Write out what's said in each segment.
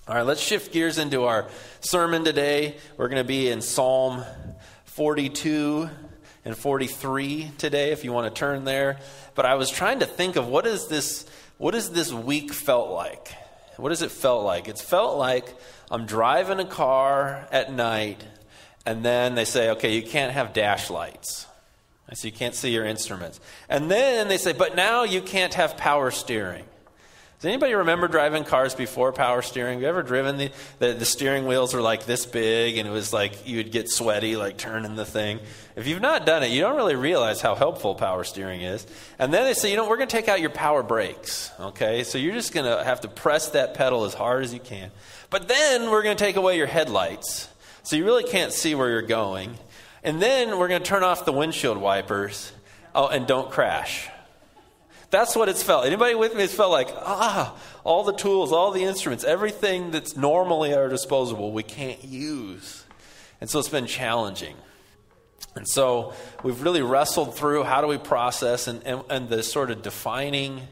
All right, let's shift gears into our sermon today. We're going to be in Psalm 42 and 43 today, if you want to turn there. But I was trying to think of what is this week felt like? What has it felt like? It's felt like I'm driving a car at night, and then they say, okay, you can't have dash lights. So you can't see your instruments. And then they say, but now you can't have power steering. Does anybody remember driving cars before power steering? Have you ever driven the steering wheels were like this big, and it was like you would get sweaty like turning the thing? If you've not done it, you don't really realize how helpful power steering is. And then they say, we're going to take out your power brakes. Okay, so you're just going to have to press that pedal as hard as you can. But then we're going to take away your headlights, so you really can't see where you're going. And then we're going to turn off the windshield wipers. Oh, and don't crash. That's what it's felt. Anybody with me? It's felt like, all the tools, all the instruments, everything that's normally at our disposal, we can't use. And so it's been challenging. And so we've really wrestled through how do we process, and the sort of defining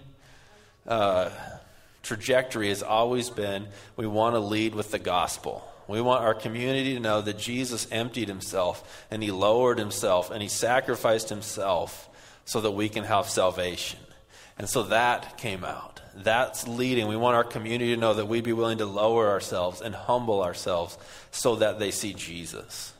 trajectory has always been we want to lead with the gospel. We want our community to know that Jesus emptied himself, and he lowered himself, and he sacrificed himself so that we can have salvation. And so that came out. That's leading. We want our community to know that we'd be willing to lower ourselves and humble ourselves so that they see Jesus.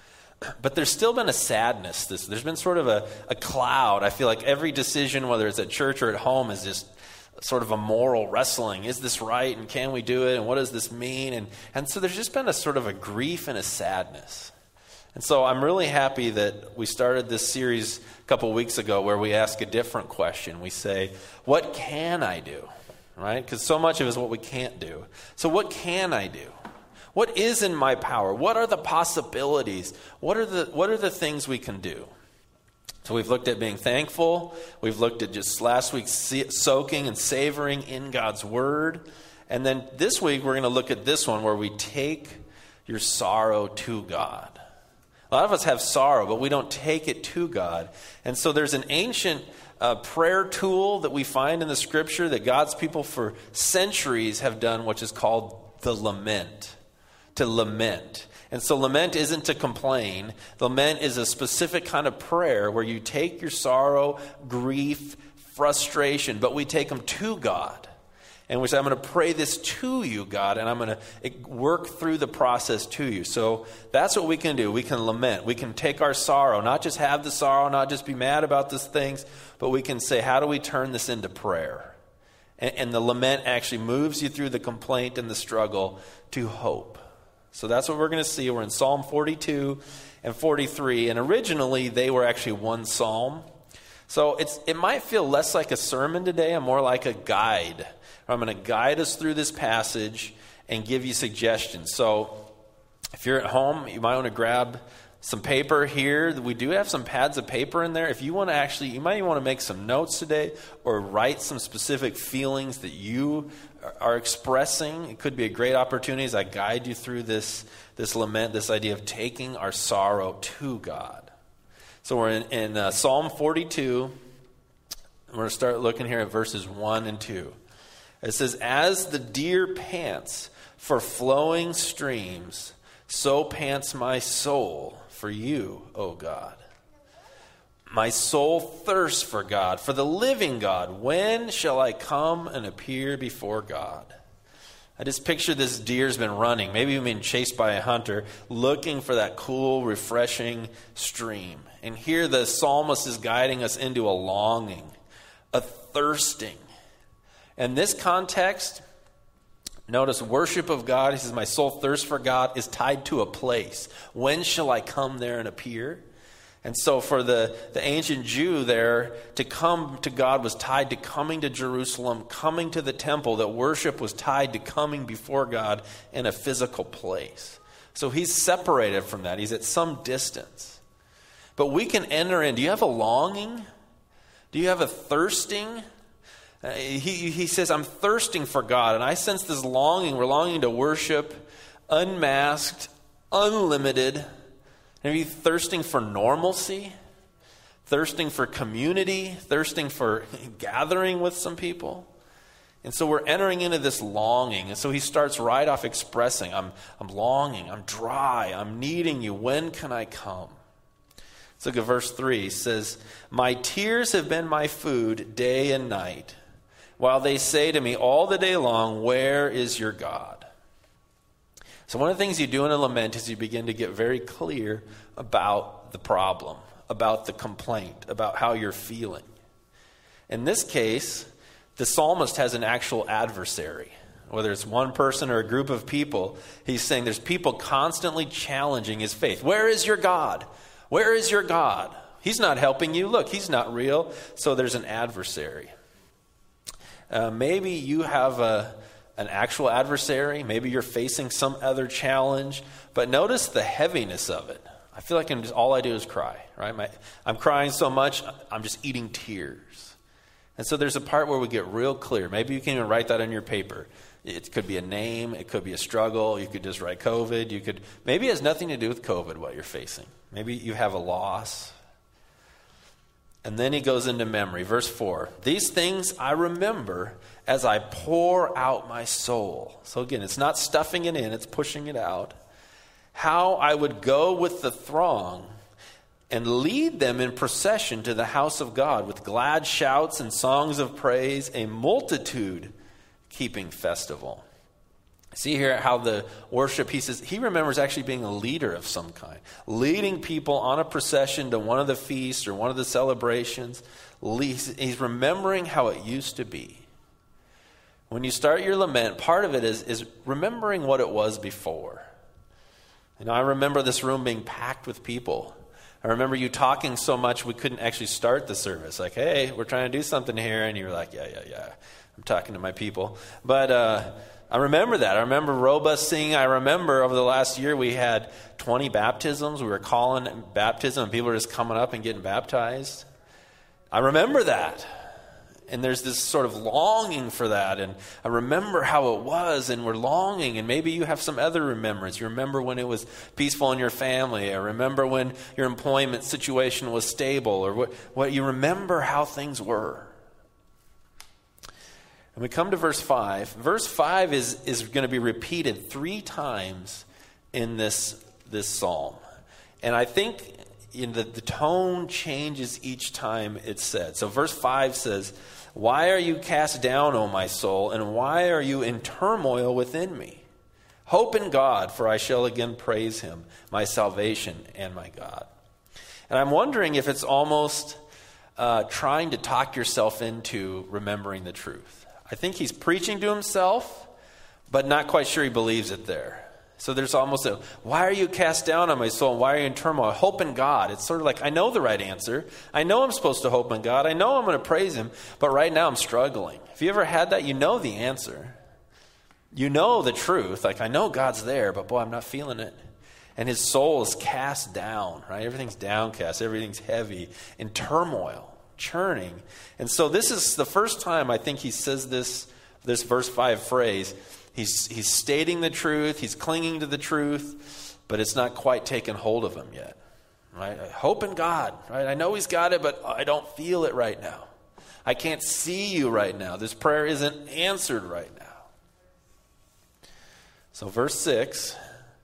But there's still been a sadness. There's been sort of a cloud. I feel like every decision, whether it's at church or at home, is just sort of a moral wrestling. Is this right? And can we do it? And what does this mean? And so there's just been a sort of a grief and a sadness. And so I'm really happy that we started this series a couple weeks ago where we ask a different question. We say, what can I do? Right? Because so much of it is what we can't do. So what can I do? What is in my power? What are the possibilities? What are the things we can do? So we've looked at being thankful. We've looked at just last week soaking and savoring in God's word. And then this week we're going to look at this one where we take your sorrow to God. A lot of us have sorrow, but we don't take it to God. And so there's an ancient prayer tool that we find in the scripture that God's people for centuries have done, which is called the lament. To lament. And so lament isn't to complain. Lament is a specific kind of prayer where you take your sorrow, grief, frustration, but we take them to God. And we say, I'm going to pray this to you, God, and I'm going to work through the process to you. So that's what we can do. We can lament. We can take our sorrow, not just have the sorrow, not just be mad about these things, but we can say, how do we turn this into prayer? And the lament actually moves you through the complaint and the struggle to hope. So that's what we're going to see. We're in Psalm 42 and 43, and originally they were actually one psalm. So it might feel less like a sermon today and more like a guide. I'm going to guide us through this passage and give you suggestions. So if you're at home, you might want to grab some paper here. We do have some pads of paper in there. If you want to you might even want to make some notes today or write some specific feelings that you are expressing. It could be a great opportunity as I guide you through this lament, this idea of taking our sorrow to God. So we're in Psalm 42. We're going to start looking here at verses 1 and 2. It says, as the deer pants for flowing streams, so pants my soul for you, O God. My soul thirsts for God, for the living God. When shall I come and appear before God? I just picture this deer's been running, maybe even being chased by a hunter, looking for that cool, refreshing stream. And here the psalmist is guiding us into a longing, a thirsting. In this context, notice worship of God. He says, my soul thirsts for God is tied to a place. When shall I come there and appear? And so for the ancient Jew there, to come to God was tied to coming to Jerusalem, coming to the temple. That worship was tied to coming before God in a physical place. So he's separated from that. He's at some distance. But we can enter in. Do you have a longing? Do you have a thirsting? He says, I'm thirsting for God. And I sense this longing. We're longing to worship, unmasked, unlimited. Are you thirsting for normalcy? Thirsting for community? Thirsting for gathering with some people? And so we're entering into this longing. And so he starts right off expressing, I'm longing, I'm dry, I'm needing you. When can I come? Let's look at verse 3. It says, my tears have been my food day and night, while they say to me all the day long, where is your God? So one of the things you do in a lament is you begin to get very clear about the problem, about the complaint, about how you're feeling. In this case, the psalmist has an actual adversary. Whether it's one person or a group of people, he's saying there's people constantly challenging his faith. Where is your God? Where is your God? He's not helping you. Look, he's not real. So there's an adversary. Maybe you have an actual adversary. Maybe you're facing some other challenge. But notice the heaviness of it. I feel like all I do is cry. Right? I'm crying so much, I'm just eating tears. And so there's a part where we get real clear. Maybe you can even write that on your paper. It could be a name. It could be a struggle. You could just write COVID. Maybe it has nothing to do with COVID, what you're facing. Maybe you have a loss. And then he goes into memory. Verse 4. These things I remember as I pour out my soul. So again, it's not stuffing it in. It's pushing it out. How I would go with the throng and lead them in procession to the house of God with glad shouts and songs of praise, a multitude keeping festival. See here how the worship, he says, he remembers actually being a leader of some kind, leading people on a procession to one of the feasts or one of the celebrations. He's remembering how it used to be. When you start your lament, part of it is remembering what it was before. I remember this room being packed with people. I remember you talking so much we couldn't actually start the service. Like, hey, we're trying to do something here. And you were like, yeah. I'm talking to my people. But I remember that. I remember robust singing. I remember over the last year we had 20 baptisms. We were calling baptism and people were just coming up and getting baptized. I remember that. And there's this sort of longing for that. And I remember how it was, and we're longing. And maybe you have some other remembrance. You remember when it was peaceful in your family. I remember when your employment situation was stable. Or what you remember how things were. And we come to verse 5. Verse 5 is going to be repeated 3 times in this psalm. And I think the tone changes each time it's said. So verse 5 says, why are you cast down, O my soul, and why are you in turmoil within me? Hope in God, for I shall again praise him, my salvation and my God. And I'm wondering if it's almost trying to talk yourself into remembering the truth. I think he's preaching to himself, but not quite sure he believes it there. So there's almost why are you cast down on my soul? Why are you in turmoil? Hope in God. It's sort of like, I know the right answer. I know I'm supposed to hope in God. I know I'm going to praise him. But right now I'm struggling. If you ever had that, you know the answer. You know the truth. Like, I know God's there, but boy, I'm not feeling it. And his soul is cast down, right? Everything's downcast. Everything's heavy, in turmoil, churning. And so this is the first time I think he says this verse 5 phrase. He's stating the truth. He's clinging to the truth, but it's not quite taken hold of him yet. Right? I hope in God. Right? I know he's got it, but I don't feel it right now. I can't see you right now. This prayer isn't answered right now. So verse 6,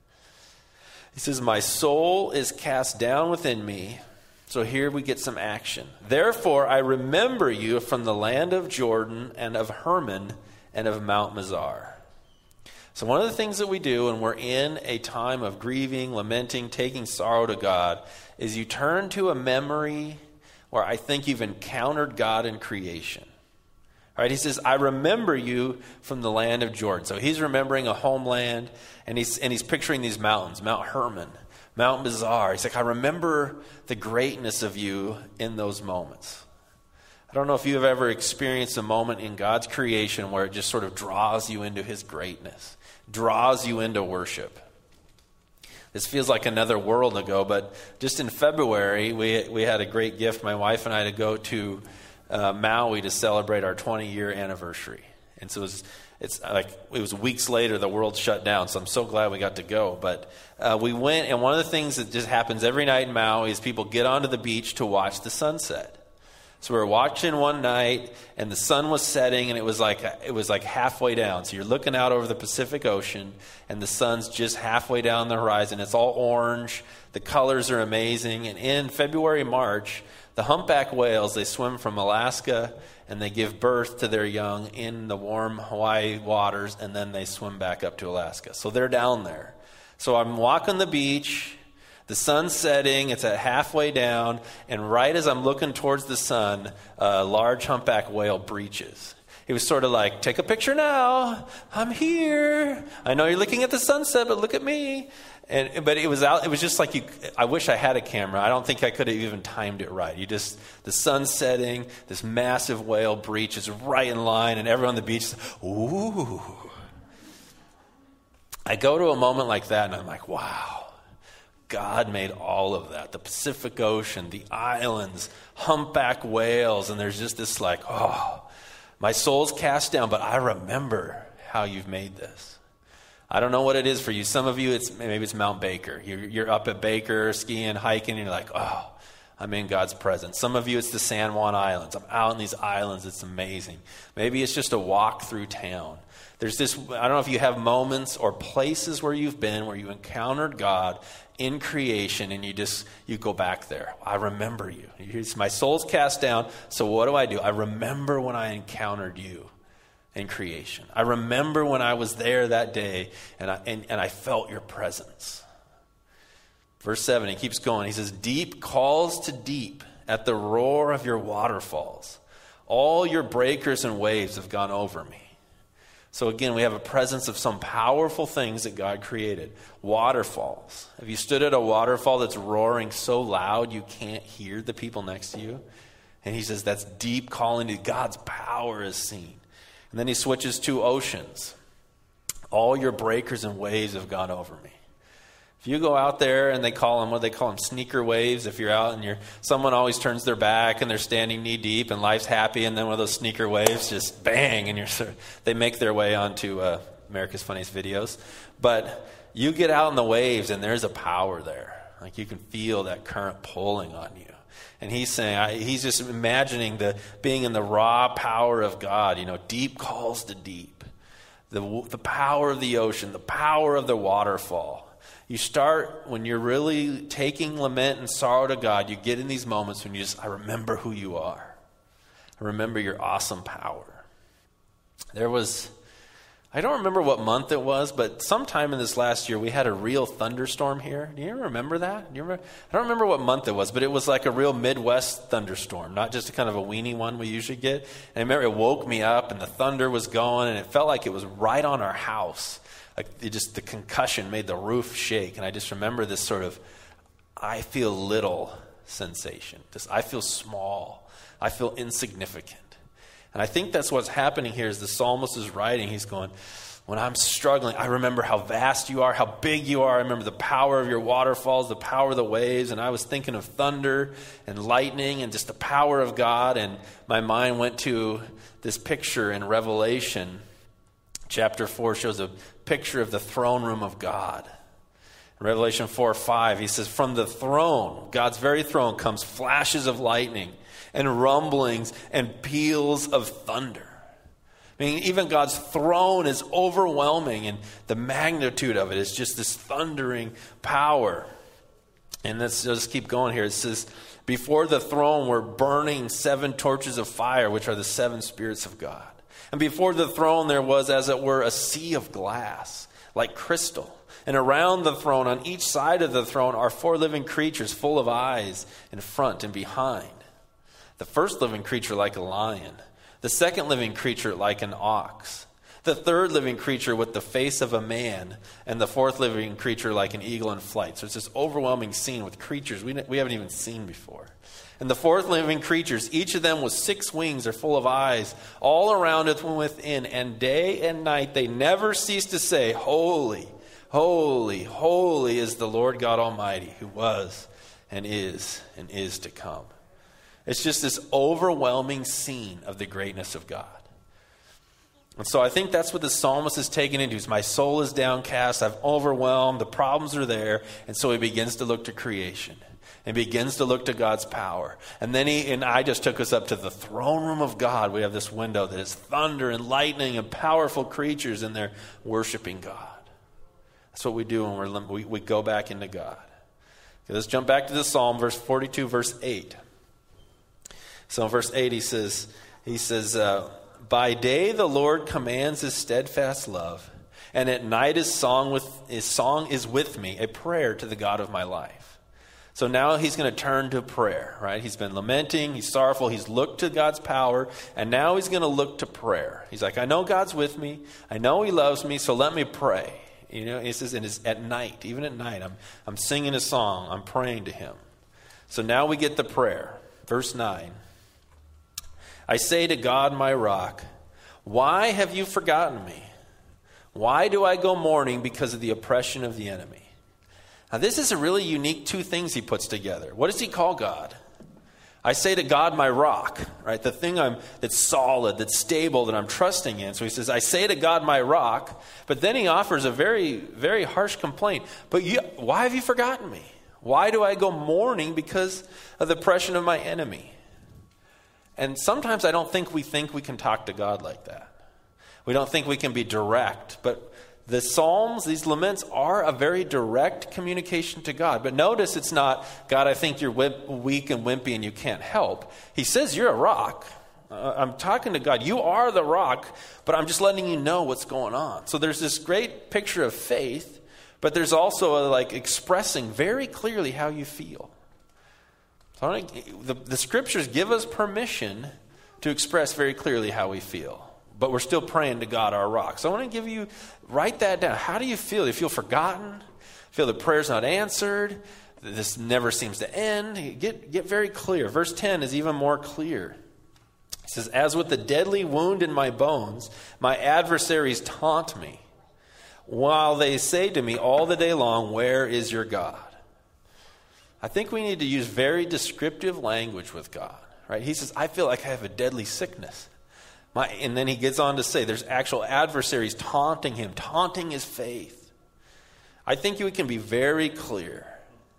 he says, my soul is cast down within me. So here we get some action. Therefore, I remember you from the land of Jordan and of Hermon and of Mount Mizar. So one of the things that we do when we're in a time of grieving, lamenting, taking sorrow to God is you turn to a memory where I think you've encountered God in creation. All right, he says, I remember you from the land of Jordan. So he's remembering a homeland, and he's picturing these mountains, Mount Hermon, Mount Mizar. He's like, I remember the greatness of you in those moments. I don't know if you've ever experienced a moment in God's creation where it just sort of draws you into his greatness, draws you into worship. This feels like another world ago, but just in February, we had a great gift, my wife and I, to go to Maui to celebrate our 20-year anniversary. And so it was weeks later, the world shut down, so I'm so glad we got to go. But we went, and one of the things that just happens every night in Maui is people get onto the beach to watch the sunset. So we were watching one night, and the sun was setting, and it was like halfway down. So you're looking out over the Pacific Ocean, and the sun's just halfway down the horizon. It's all orange. The colors are amazing. And in February, March, the humpback whales, they swim from Alaska, and they give birth to their young in the warm Hawaii waters, and then they swim back up to Alaska. So they're down there. So I'm walking the beach. The sun's setting, it's at halfway down, and right as I'm looking towards the sun, a large humpback whale breaches. He was sort of like, take a picture now, I'm here. I know you're looking at the sunset, but look at me. But it was just like, I wish I had a camera. I don't think I could have even timed it right. The sun's setting, this massive whale breaches right in line, and everyone on the beach is, ooh. I go to a moment like that, and I'm like, wow. God made all of that. The Pacific Ocean, the islands, humpback whales, and there's just this like, oh, my soul's cast down, but I remember how you've made this. I don't know what it is for you. Some of you, maybe it's Mount Baker. You're up at Baker, skiing, hiking, and you're like, oh, I'm in God's presence. Some of you, it's the San Juan Islands. I'm out in these islands. It's amazing. Maybe it's just a walk through town. There's this, I don't know if you have moments or places where you've been where you encountered God in creation, and you go back there. I remember you. My soul's cast down, so what do? I remember when I encountered you in creation. I remember when I was there that day, and I felt your presence. Verse 7, he keeps going. He says, deep calls to deep at the roar of your waterfalls. All your breakers and waves have gone over me. So again, we have a presence of some powerful things that God created. Waterfalls. Have you stood at a waterfall that's roaring so loud you can't hear the people next to you? And he says that's deep calling to God's power is seen. And then he switches to oceans. All your breakers and waves have gone over me. If you go out there and they call them sneaker waves. If you're out and someone always turns their back and they're standing knee deep and life's happy, and then one of those sneaker waves just bang, and they make their way onto America's Funniest Videos. But you get out in the waves and there's a power there. Like you can feel that current pulling on you. And he's saying, he's just imagining being in the raw power of God. Deep calls to deep. The power of the ocean, the power of the waterfall. You start, when you're really taking lament and sorrow to God, you get in these moments when I remember who you are. I remember your awesome power. I don't remember what month it was, but sometime in this last year, we had a real thunderstorm here. Do you remember that? I don't remember what month it was, but it was like a real Midwest thunderstorm, not just a kind of a weenie one we usually get. And I remember it woke me up, and the thunder was going, and it felt like it was right on our house. Like the concussion made the roof shake. And I just remember this sort of, I feel little sensation. I feel small. I feel insignificant. And I think that's what's happening here as the psalmist is writing. He's going, when I'm struggling, I remember how vast you are, how big you are. I remember the power of your waterfalls, the power of the waves. And I was thinking of thunder and lightning and just the power of God. And my mind went to this picture in Revelation. Chapter 4 shows a picture of the throne room of God. In Revelation 4:5, he says, from the throne, God's very throne, comes flashes of lightning and rumblings and peals of thunder. I mean, even God's throne is overwhelming, and the magnitude of it is just this thundering power. And let's just keep going here. It says, before the throne were burning 7 torches of fire, which are the 7 spirits of God. And before the throne there was, as it were, a sea of glass, like crystal. And around the throne, on each side of the throne, are 4 living creatures full of eyes in front and behind. The first living creature like a lion. The second living creature like an ox. The third living creature with the face of a man. And the fourth living creature like an eagle in flight. So it's this overwhelming scene with creatures we haven't even seen before. And the 4th living creatures, each of them with 6 wings, are full of eyes, all around it and within. And day and night they never cease to say, holy, holy, holy is the Lord God Almighty, who was and is to come. It's just this overwhelming scene of the greatness of God. And so I think that's what the psalmist is taken into. My soul is downcast, I'm overwhelmed, the problems are there. And so he begins to look to creation. and begins to look to God's power. And then I just took us up to the throne room of God. We have this window that is thunder and lightning and powerful creatures, and they're worshiping God. That's what we do when we go back into God. Okay, let's jump back to the Psalm, verse 42, verse 8. So in verse 8 he says, by day the Lord commands his steadfast love, and at night his song is with me, a prayer to the God of my life. So now he's going to turn to prayer, right? He's been lamenting, he's sorrowful, he's looked to God's power, and now he's going to look to prayer. He's like, I know God's with me, I know he loves me, so let me pray. You know, he says, and it's at night, even at night, I'm singing a song, I'm praying to him. So now we get the prayer. Verse 9. I say to God, my rock, why have you forgotten me? Why do I go mourning because of the oppression of the enemy? Now, this is a really unique two things he puts together. What does he call God? I say to God, my rock, right? The thing that's solid, that's stable, that I'm trusting in. So he says, I say to God, my rock. But then he offers a very, very harsh complaint. But why have you forgotten me? Why do I go mourning because of the oppression of my enemy? And sometimes I don't think we can talk to God like that. We don't think we can be direct. But the Psalms, these laments, are a very direct communication to God. But notice it's not, God, I think you're weak and wimpy and you can't help. He says you're a rock. I'm talking to God. You are the rock, but I'm just letting you know what's going on. So there's this great picture of faith, but there's also expressing very clearly how you feel. So the scriptures give us permission to express very clearly how we feel. But we're still praying to God, our rock. So I want to write that down. How do you feel? Do you feel forgotten? Feel the prayer's not answered? This never seems to end? Get very clear. Verse 10 is even more clear. It says, as with the deadly wound in my bones, my adversaries taunt me, while they say to me all the day long, where is your God? I think we need to use very descriptive language with God. Right? He says, I feel like I have a deadly sickness. And then he gets on to say there's actual adversaries taunting him, taunting his faith. I think we can be very clear.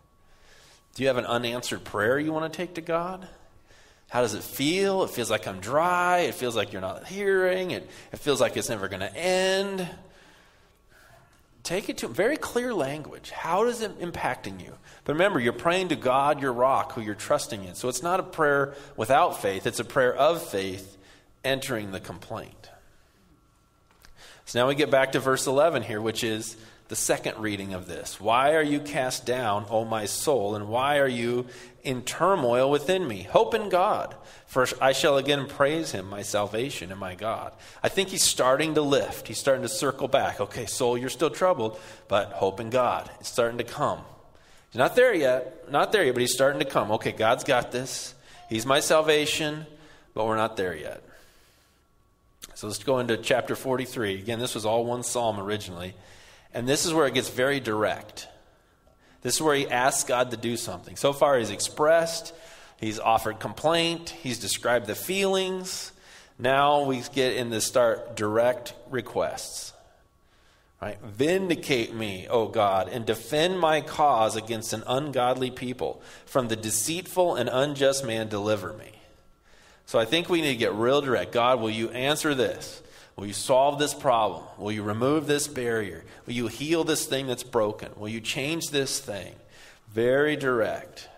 Do you have an unanswered prayer you want to take to God? How does it feel? It feels like I'm dry. It feels like you're not hearing. It feels like it's never going to end. Take it to very clear language. How is it impacting you? But remember, you're praying to God, your rock, who you're trusting in. So it's not a prayer without faith. It's a prayer of faith, entering the complaint. So now we get back to verse 11 here, which is the second reading of this. Why are you cast down, O my soul, and why are you in turmoil within me? Hope in God, for I shall again praise him, my salvation and my God. I think he's starting to lift. He's starting to circle back. Okay, soul, you're still troubled, but hope in God. It's starting to come. He's not there yet, but he's starting to come. Okay, God's got this. He's my salvation, but we're not there yet. So let's go into chapter 43. Again, this was all one psalm originally. And this is where it gets very direct. This is where he asks God to do something. So far he's expressed, he's offered complaint, he's described the feelings. Now we get in the start direct requests. Right? Vindicate me, O God, and defend my cause against an ungodly people. From the deceitful and unjust man deliver me. So I think we need to get real direct. God, will you answer this? Will you solve this problem? Will you remove this barrier? Will you heal this thing that's broken? Will you change this thing? Very direct.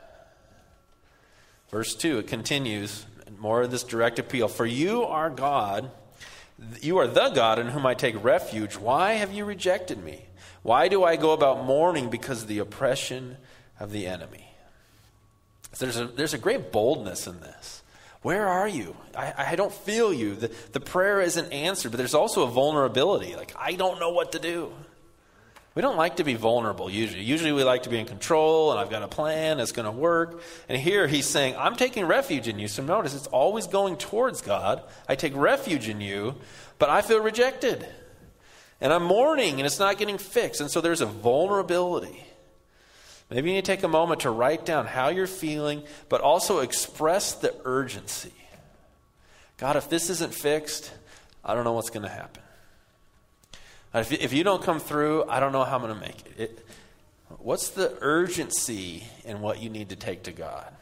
Verse 2, it continues, more of this direct appeal. For you are God, you are the God in whom I take refuge. Why have you rejected me? Why do I go about mourning because of the oppression of the enemy? So there's a great boldness in this. Where are you? I don't feel you. The prayer isn't answered, but there's also a vulnerability. Like, I don't know what to do. We don't like to be vulnerable usually. Usually we like to be in control, and I've got a plan, it's going to work. And here he's saying, I'm taking refuge in you. So notice, it's always going towards God. I take refuge in you, but I feel rejected. And I'm mourning, and it's not getting fixed. And so there's a vulnerability. Maybe you need to take a moment to write down how you're feeling, but also express the urgency. God, if this isn't fixed, I don't know what's going to happen. If you don't come through, I don't know how I'm going to make it. What's the urgency in what you need to take to God?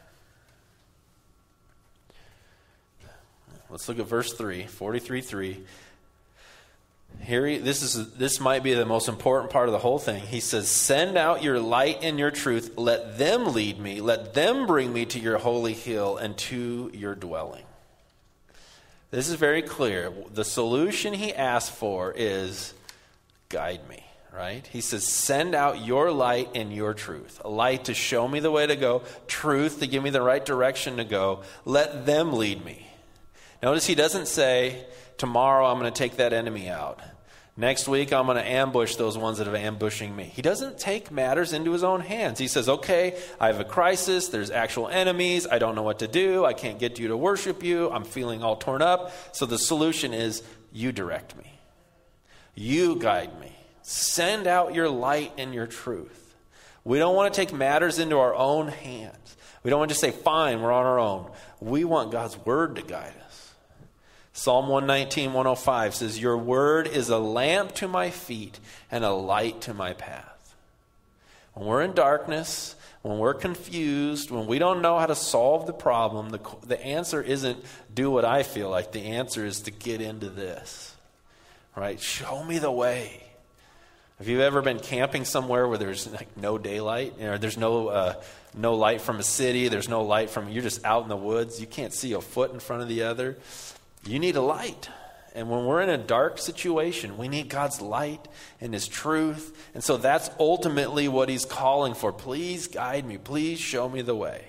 Let's look at verse 3, 43:3. Here, this might be the most important part of the whole thing. He says, "Send out your light and your truth. Let them lead me. Let them bring me to your holy hill and to your dwelling." This is very clear. The solution he asked for is, guide me. Right? He says, send out your light and your truth. A light to show me the way to go. Truth to give me the right direction to go. Let them lead me. Notice he doesn't say, tomorrow I'm going to take that enemy out. Next week I'm going to ambush those ones that are ambushing me. He doesn't take matters into his own hands. He says, okay, I have a crisis. There's actual enemies. I don't know what to do. I can't get you to worship you. I'm feeling all torn up. So the solution is, you direct me. You guide me. Send out your light and your truth. We don't want to take matters into our own hands. We don't want to just say, fine, we're on our own. We want God's word to guide us. Psalm 119, 105 says, your word is a lamp to my feet and a light to my path. When we're in darkness, when we're confused, when we don't know how to solve the problem, the answer isn't do what I feel like. The answer is to get into this. Right? Show me the way. Have you ever been camping somewhere where there's like no daylight? You know, there's no light from a city. There's no light from, you're just out in the woods. You can't see a foot in front of the other. You need a light. And when we're in a dark situation, we need God's light and his truth. And so that's ultimately what he's calling for. Please guide me. Please show me the way.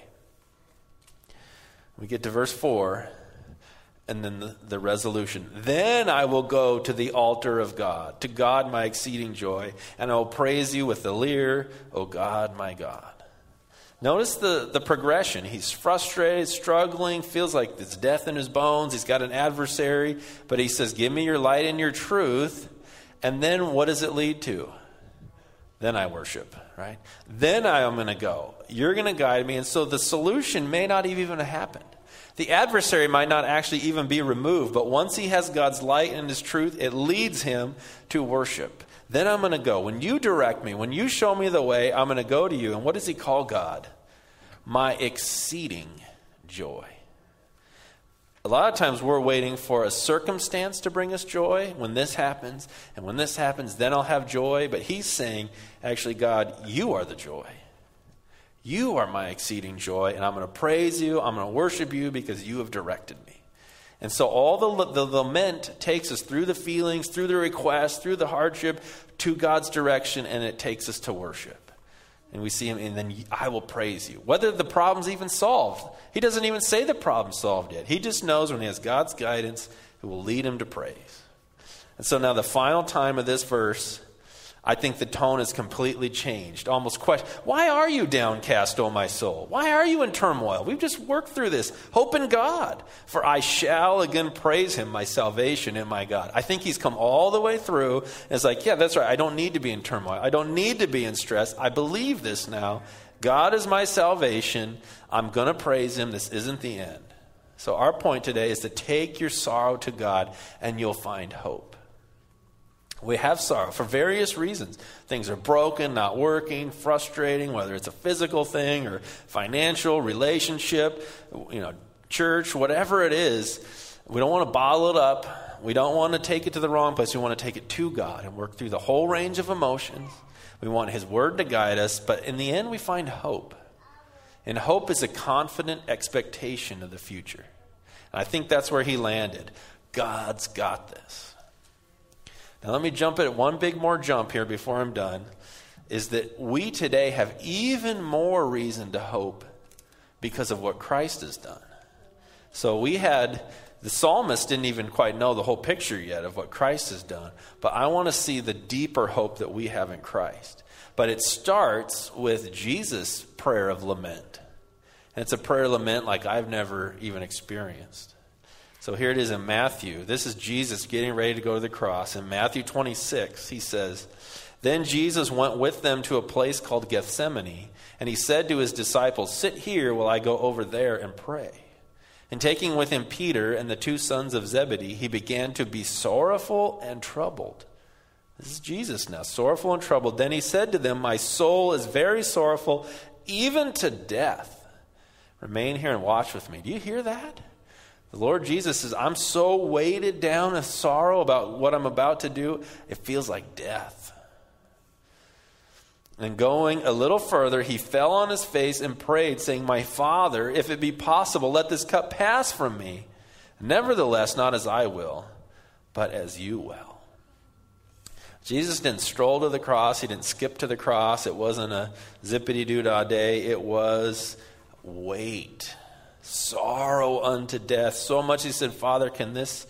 We get to verse 4. And then the resolution. Then I will go to the altar of God, to God my exceeding joy, and I will praise you with the lyre, O God, my God. Notice the progression. He's frustrated, struggling, feels like there's death in his bones. He's got an adversary, but he says, give me your light and your truth. And then what does it lead to? Then I worship, right? Then I am going to go. You're going to guide me. And so the solution may not even have happened. The adversary might not actually even be removed, but once he has God's light and his truth, it leads him to worship. Then I'm going to go. When you direct me, when you show me the way, I'm going to go to you. And what does he call God? My exceeding joy. A lot of times we're waiting for a circumstance to bring us joy. When this happens, and when this happens, then I'll have joy. But he's saying, actually, God, you are the joy. You are my exceeding joy, and I'm going to praise you. I'm going to worship you because you have directed me. And so all the lament takes us through the feelings, through the request, through the hardship, to God's direction, and it takes us to worship. And we see him, and then I will praise you. Whether the problem's even solved. He doesn't even say the problem's solved yet. He just knows when he has God's guidance, it will lead him to praise. And so now the final time of this verse, I think the tone has completely changed. Almost question, why are you downcast, O my soul? Why are you in turmoil? We've just worked through this. Hope in God, for I shall again praise him, my salvation and my God. I think he's come all the way through. And it's like, yeah, that's right. I don't need to be in turmoil. I don't need to be in stress. I believe this now. God is my salvation. I'm going to praise him. This isn't the end. So our point today is to take your sorrow to God and you'll find hope. We have sorrow for various reasons. Things are broken, not working, frustrating, whether it's a physical thing or financial, relationship, church, whatever it is. We don't want to bottle it up. We don't want to take it to the wrong place. We want to take it to God and work through the whole range of emotions. We want his word to guide us, but in the end we find hope. And hope is a confident expectation of the future. And I think that's where he landed. God's got this. Now let me jump at one big more jump here before I'm done, is that we today have even more reason to hope because of what Christ has done. So the psalmist didn't even quite know the whole picture yet of what Christ has done, but I want to see the deeper hope that we have in Christ. But it starts with Jesus' prayer of lament. And it's a prayer of lament like I've never even experienced. So here it is in Matthew. This is Jesus getting ready to go to the cross. In Matthew 26, he says, Then Jesus went with them to a place called Gethsemane, and he said to his disciples, Sit here while I go over there and pray. And taking with him Peter and the two sons of Zebedee, he began to be sorrowful and troubled. This is Jesus now, sorrowful and troubled. Then he said to them, my soul is very sorrowful, even to death. Remain here and watch with me. Do you hear that? The Lord Jesus says, I'm so weighted down with sorrow about what I'm about to do, it feels like death. And going a little further, he fell on his face and prayed, saying, my Father, if it be possible, let this cup pass from me. Nevertheless, not as I will, but as you will. Jesus didn't stroll to the cross. He didn't skip to the cross. It wasn't a zippity-doo-dah day. It was weight, sorrow unto death. So much he said, Father, can this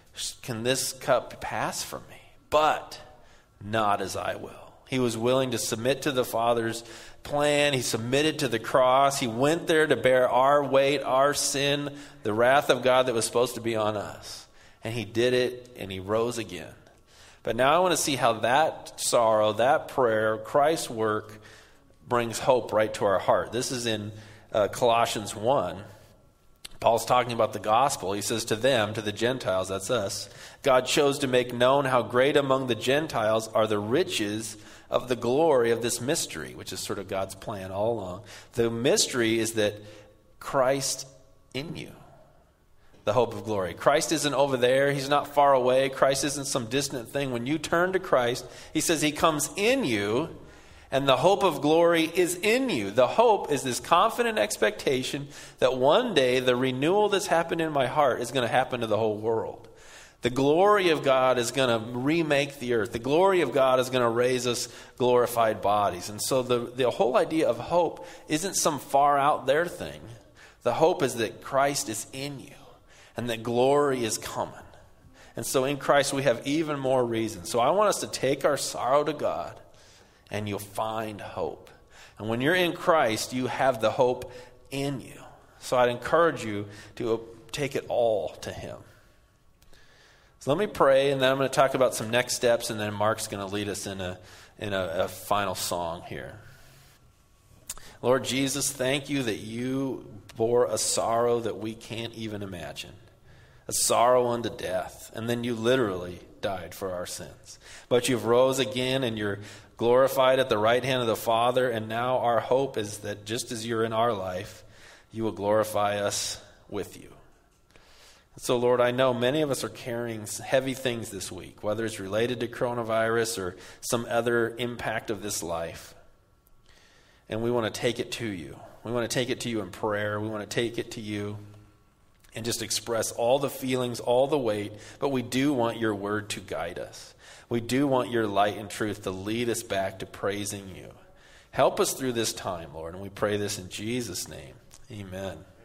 cup pass from me? But not as I will. He was willing to submit to the Father's plan. He submitted to the cross. He went there to bear our weight, our sin, the wrath of God that was supposed to be on us. And he did it, and he rose again. But now I want to see how that sorrow, that prayer, Christ's work brings hope right to our heart. This is in Colossians 1. Paul's talking about the gospel. He says to them, to the Gentiles, that's us, God chose to make known how great among the Gentiles are the riches of the glory of this mystery, which is sort of God's plan all along. The mystery is that Christ in you, the hope of glory. Christ isn't over there. He's not far away. Christ isn't some distant thing. When you turn to Christ, he says he comes in you, and the hope of glory is in you. The hope is this confident expectation that one day the renewal that's happened in my heart is going to happen to the whole world. The glory of God is going to remake the earth. The glory of God is going to raise us glorified bodies. And so the whole idea of hope isn't some far out there thing. The hope is that Christ is in you and that glory is coming. And so in Christ we have even more reason. So I want us to take our sorrow to God, and you'll find hope. And when you're in Christ, you have the hope in you. So I'd encourage you to take it all to him. So let me pray, and then I'm going to talk about some next steps, and then Mark's going to lead us in a final song here. Lord Jesus, thank you that you bore a sorrow that we can't even imagine. A sorrow unto death. And then you literally died for our sins. But you've rose again, and you're glorified at the right hand of the Father. And now our hope is that just as you're in our life, you will glorify us with you. So, Lord, I know many of us are carrying heavy things this week, whether it's related to coronavirus or some other impact of this life. And we want to take it to you. We want to take it to you in prayer. We want to take it to you and just express all the feelings, all the weight. But we do want your word to guide us. We do want your light and truth to lead us back to praising you. Help us through this time, Lord. And we pray this in Jesus' name. Amen.